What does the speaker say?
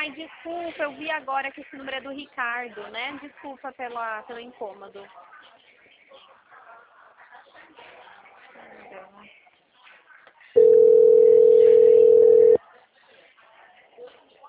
Ai, desculpa, eu vi agora que esse número é do Ricardo, né? Desculpa pelo incômodo.